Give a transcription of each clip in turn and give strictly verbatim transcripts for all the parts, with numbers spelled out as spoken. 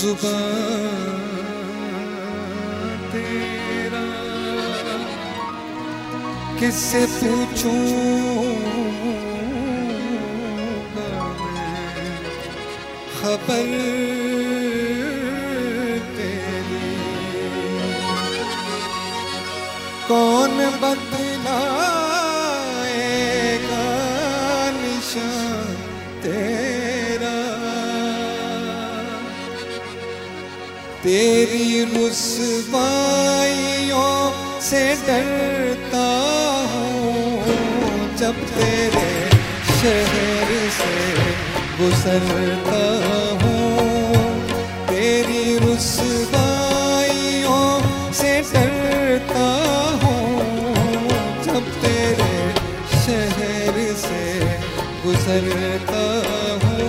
जुबान तेरा किससे पूछूंगा मैं खबर तेरी। कौन बतलाएगा निशान तेरा। तेरी रुसवाइयों से डरता हूँ जब तेरे शहर से गुजरता हूँ। तेरी रुसवाइयों से डरता हूँ जब तेरे शहर से गुजरता हूँ।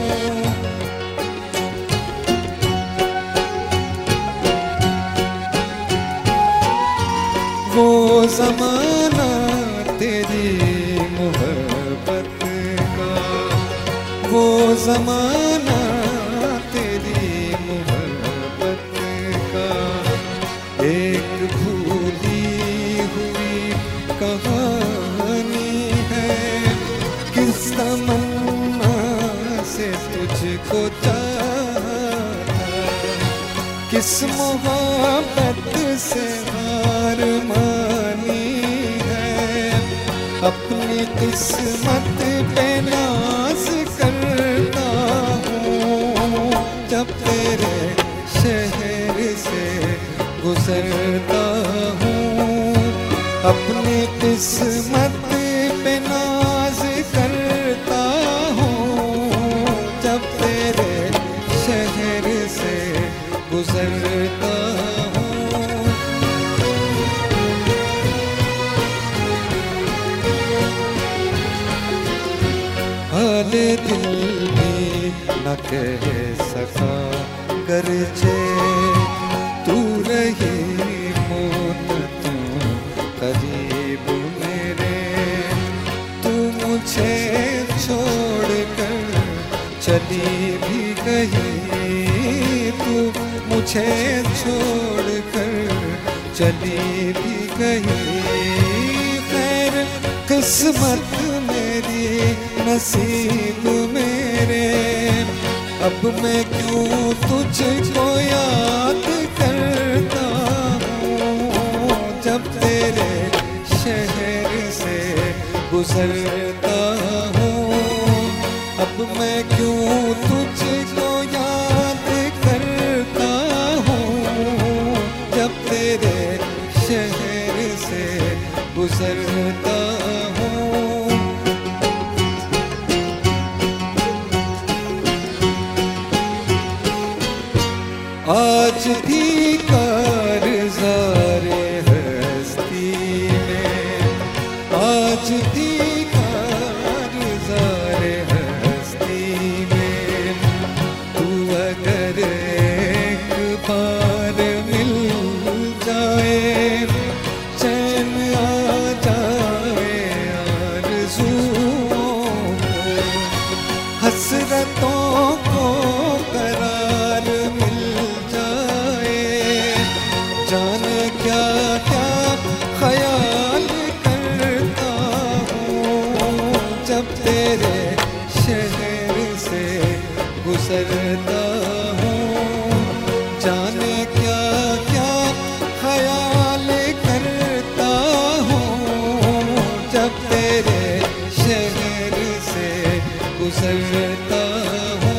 वो ज़माना तेरी मोहब्बत का, वो ज़माना तेरी मोहब्बत का एक भूली हुई कहानी है। किस तमन्ना से तुझको चाहा, किस मोहब्बत से हार मानी है। अपनी किस्मत पे नाज करता हूँ जब तेरे शहर से गुजरता हूँ। अपनी किस्मत पे नाज करता हूँ जब तेरे शहर से गुजरता हूँ। हाल दिल भी न कह सका गरचे तू रही मुद्दतों करीब मेरे। तू मुझे छोड़कर चली भी गई, तू मुझे छोड़कर चली भी गई। खैर किस्मत मेरी नसीब मेरे, अब मैं क्यों तुझको याद करता हूँ जब तेरे शहर से गुजरता हूँ। अब मैं क्यों तुझको याद करता हूँ जब तेरे शहर से गुजरता हूँ। आज भी कारज़ारे हस्ती में, आज भी कारज़ारे हस्ती में तू अगर एक बार मिल जाए, चैन आ जाए आरज़ुओं को, हसरतों को करार मिल जाए। जाने क्या क्या ख्याल करता हूँ जब तेरे शहर से गुजरता हूँ। जाने क्या क्या ख्याल करता हूँ जब तेरे शहर से गुजरता हूँ।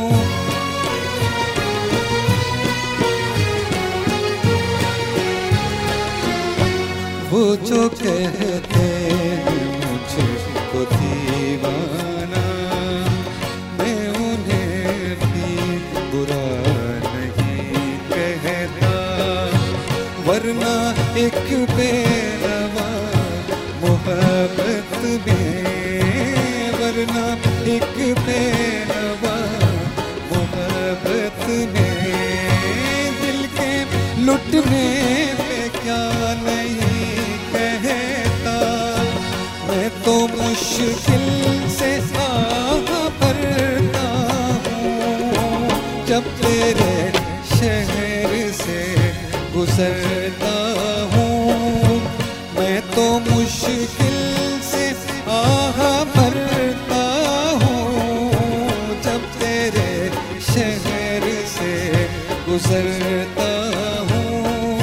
वो जो कहते हैं मुझको दीवाना, मैं उन्हें भी बुरा नहीं कहता। वरना एक बेरवा मोहब्बत में, वरना एक बेरवा मोहब्बत में दिल के लुटने पे क्या नहीं कहता। मैं तो मुश्किल से आह भरता हूँ जब तेरे शहर से गुजरता हूँ। मैं तो मुश्किल से आह भरता हूँ जब तेरे शहर से गुजरता हूँ।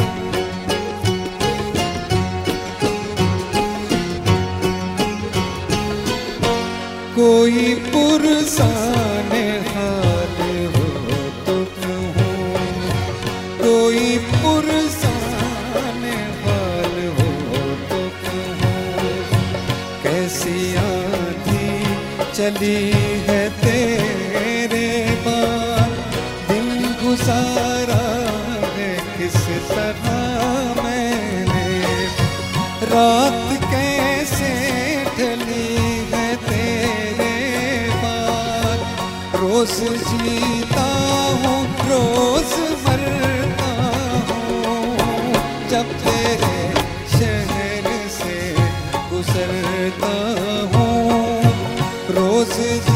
कोई पुरसाने हाल हो तो कहूँ, कोई पुरसाने हाल हो तो कहूँ। कैसी आंधी चली है तेरे बाद, दिन गुजारा है किस तरह मैंने। रात कैसे ढली है तेरे बाद, रोज जीता हूँ रोज मरता हूँ जब तेरे शहर से गुजरता हूँ। रोज